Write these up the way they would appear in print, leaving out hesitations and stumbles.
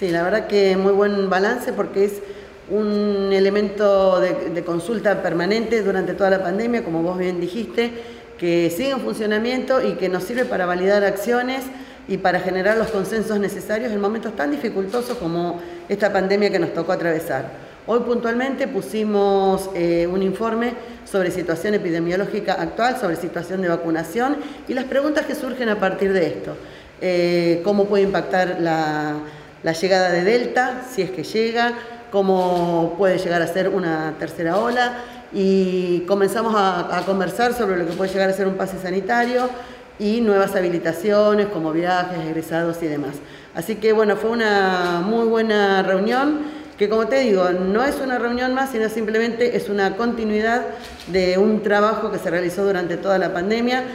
Sí, la verdad que muy buen balance porque es un elemento de consulta permanente durante toda la pandemia, como vos bien dijiste, que sigue en funcionamiento y que nos sirve para validar acciones y para generar los consensos necesarios en momentos tan dificultosos como esta pandemia que nos tocó atravesar. Hoy puntualmente pusimos un informe sobre situación epidemiológica actual, sobre situación de vacunación y las preguntas que surgen a partir de esto. ¿Cómo puede impactar la llegada de Delta, si es que llega? ¿Cómo puede llegar a ser una tercera ola? Y comenzamos a conversar sobre lo que puede llegar a ser un pase sanitario y nuevas habilitaciones como viajes, egresados y demás. Así que bueno, fue una muy buena reunión que, como te digo, no es una reunión más, sino simplemente es una continuidad de un trabajo que se realizó durante toda la pandemia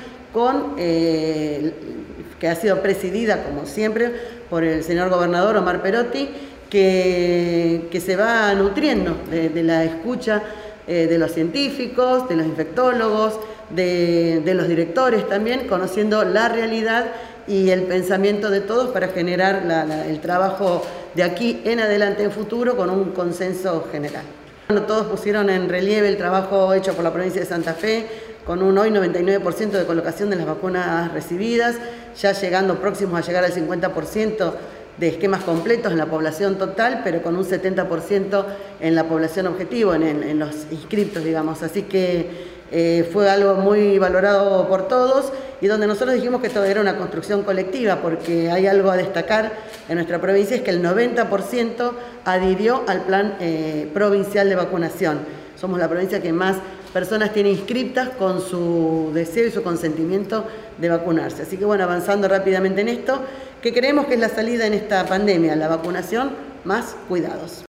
que ha sido presidida, como siempre, por el señor gobernador Omar Perotti, que se va nutriendo de la escucha de los científicos, de los infectólogos, de los directores también, conociendo la realidad y el pensamiento de todos para generar el trabajo de aquí en adelante en futuro con un consenso general. Todos pusieron en relieve el trabajo hecho por la provincia de Santa Fe, con un hoy 99% de colocación de las vacunas recibidas, ya llegando próximos a llegar al 50% de esquemas completos en la población total, pero con un 70% en la población objetivo, en los inscriptos, digamos. Así que fue algo muy valorado por todos y donde nosotros dijimos que esto era una construcción colectiva, porque hay algo a destacar en nuestra provincia, es que el 90% adhirió al plan provincial de vacunación. Somos la provincia que más personas tiene inscriptas con su deseo y su consentimiento de vacunarse. Así que bueno, avanzando rápidamente en esto, que creemos que es la salida en esta pandemia, la vacunación más cuidados.